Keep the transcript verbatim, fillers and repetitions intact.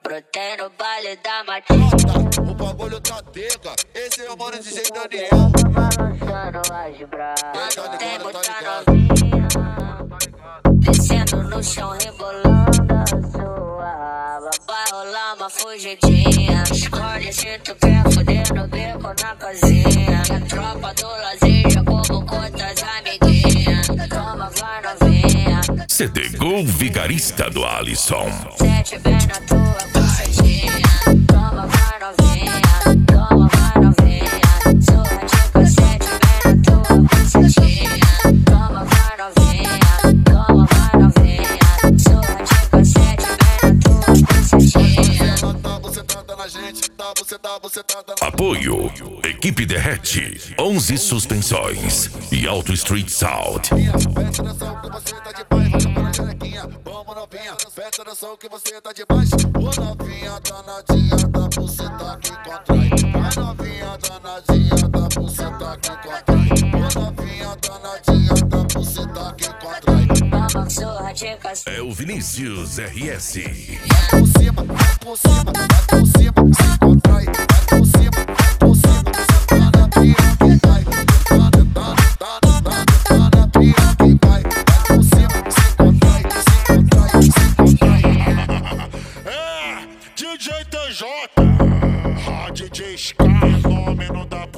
brotei no baile da matinha. O bagulho tá teca, esse é o mano D J Daniel. Balançando as brasas, quando tem muita novinha, descendo no chão, rebolando a sua raba. Vai rolar uma fugidinha, escolhe se tu quer fuder no beco na casinha. A tropa do lazer como com outras amiguinhas. Toma, vai novinha. C D Gol Vigarista do Alisson. Sete bem na tua bucetinha. Toma, vai novinha. Toma, vai novinha. Surra de cassete bem na tua bucetinha. Toma, vai novinha. Toma, vai novinha. Surra de cassete bem na tua bucetinha. Tá bucetada na gente, tá bucetada, bucetada na... Apoio Equipe Derrete, onze suspensões e Auto Street Sound. Presta atenção que você tá de paz, vai para a janequinha. Vamos novinha, presta atenção que você tá de paz. Ô novinha danadinha da buceta que contrai. Vai novinha danadinha da buceta que contrai. Ô novinha danadinha da buceta que contrai. Toma, surra de cassete. É o Vinícius R S. Vai por cima, vai por cima, vai por cima, se contrai. Vai por cima, vai por cima, você tá na pira que vai. Tá, tá, tá, tá, tá na pira que vai. Vai por cima, se contrai, se contrai, se contrai. É, D J T J, a D J Scar, nome não dá